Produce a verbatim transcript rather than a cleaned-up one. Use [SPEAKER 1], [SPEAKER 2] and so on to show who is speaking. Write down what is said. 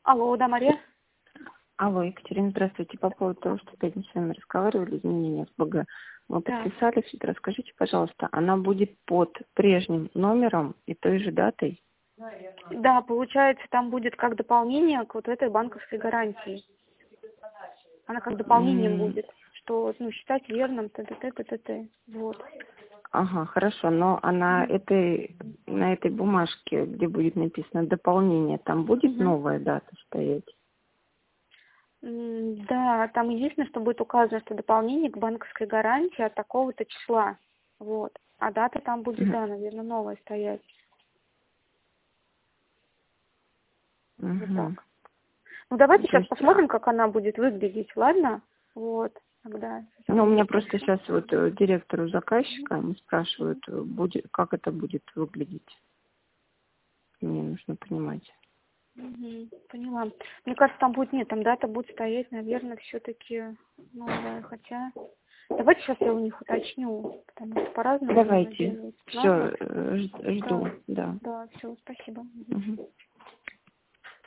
[SPEAKER 1] Алло, да, Мария?
[SPEAKER 2] Алло, Екатерина, здравствуйте. По поводу того, что в пятницу с вами разговаривали, изменения в БГ. Мы
[SPEAKER 1] Да.
[SPEAKER 2] подписались. Расскажите, пожалуйста, она будет под прежним номером и той же датой?
[SPEAKER 1] Да, получается, там будет как дополнение к вот этой банковской гарантии. Она как дополнением
[SPEAKER 2] М,
[SPEAKER 1] будет, что ну, считать верным, т.т. т.т. Вот.
[SPEAKER 2] Ага, хорошо, но она этой, на этой бумажке, где будет написано дополнение, там будет
[SPEAKER 1] Мгм.
[SPEAKER 2] новая дата стоять?
[SPEAKER 1] М, Да, там единственное, что будет указано, что дополнение к банковской гарантии от такого-то числа. Вот. А дата там будет,
[SPEAKER 2] Мгм.
[SPEAKER 1] да, наверное, новая стоять. Вот
[SPEAKER 2] Мгм.
[SPEAKER 1] так. Ну, давайте
[SPEAKER 2] То
[SPEAKER 1] сейчас
[SPEAKER 2] есть, а,
[SPEAKER 1] посмотрим, как она будет выглядеть, ладно? Вот. Тогда сейчас
[SPEAKER 2] ну, у меня
[SPEAKER 1] минутку.
[SPEAKER 2] просто сейчас вот э, директору заказчика, они спрашивают, э, будет, как это будет выглядеть. Мне нужно понимать.
[SPEAKER 1] Мгм, поняла. Мне кажется, там будет, нет, там дата будет стоять, наверное, все-таки новая, хотя... Давайте сейчас я у них уточню, потому что по-разному, наверное,
[SPEAKER 2] Давайте.
[SPEAKER 1] делают. Ладно?
[SPEAKER 2] Все,
[SPEAKER 1] Да,
[SPEAKER 2] жду, да.
[SPEAKER 1] да, все, спасибо. Мгм.
[SPEAKER 2] Мгм.